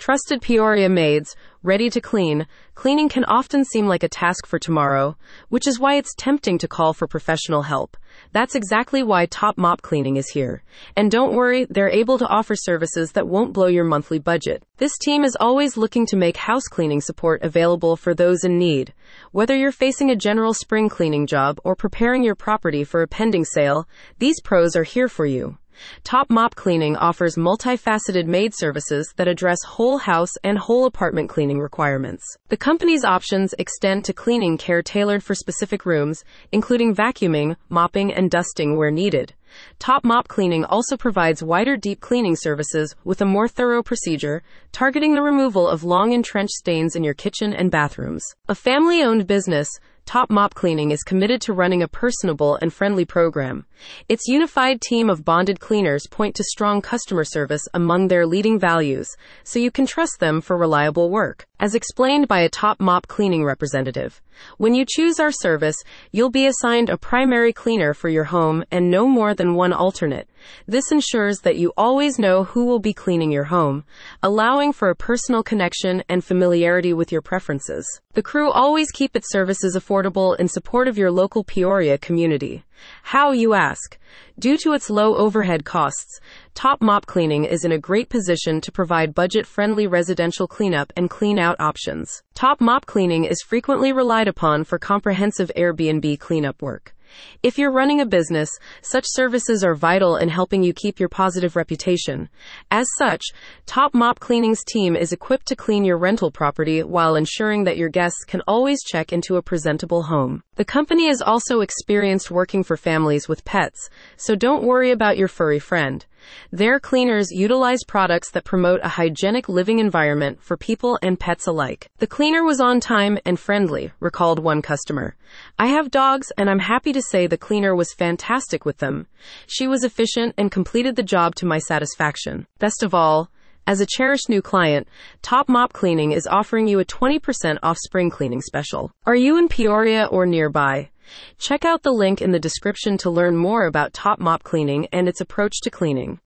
Trusted Peoria maids, ready to clean. Cleaning can often seem like a task for tomorrow, which is why it's tempting to call for professional help. That's exactly why Top Mop Cleaning is here. And don't worry, they're able to offer services that won't blow your monthly budget. This team is always looking to make house cleaning support available for those in need. Whether you're facing a general spring cleaning job or preparing your property for a pending sale, these pros are here for you. Top Mop Cleaning offers multifaceted maid services that address whole house and whole apartment cleaning requirements. The company's options extend to cleaning care tailored for specific rooms, including vacuuming, mopping, and dusting where needed. Top Mop Cleaning also provides wider deep cleaning services with a more thorough procedure, targeting the removal of long entrenched stains in your kitchen and bathrooms. A family-owned business, Top Mop Cleaning is committed to running a personable and friendly program. Its unified team of bonded cleaners point to strong customer service among their leading values, so you can trust them for reliable work. As explained by a Top Mop Cleaning representative, when you choose our service, you'll be assigned a primary cleaner for your home and no more than one alternate. This ensures that you always know who will be cleaning your home, allowing for a personal connection and familiarity with your preferences. The crew always keep its services affordable in support of your local Peoria community. How, you ask? Due to its low overhead costs, Top Mop Cleaning is in a great position to provide budget-friendly residential cleanup and clean-out options. Top Mop Cleaning is frequently relied upon for comprehensive Airbnb cleanup work. If you're running a business, such services are vital in helping you keep your positive reputation. As such, Top Mop Cleaning's team is equipped to clean your rental property while ensuring that your guests can always check into a presentable home. The company is also experienced working for families with pets, so don't worry about your furry friend. Their cleaners utilize products that promote a hygienic living environment for people and pets alike. The cleaner was on time and friendly, recalled one customer. I have dogs and I'm happy to say the cleaner was fantastic with them. She was efficient and completed the job to my satisfaction. Best of all, as a cherished new client, Top Mop Cleaning is offering you a 20% off spring cleaning special. Are you in Peoria or nearby? Check out the link in the description to learn more about Top Mop Cleaning and its approach to cleaning.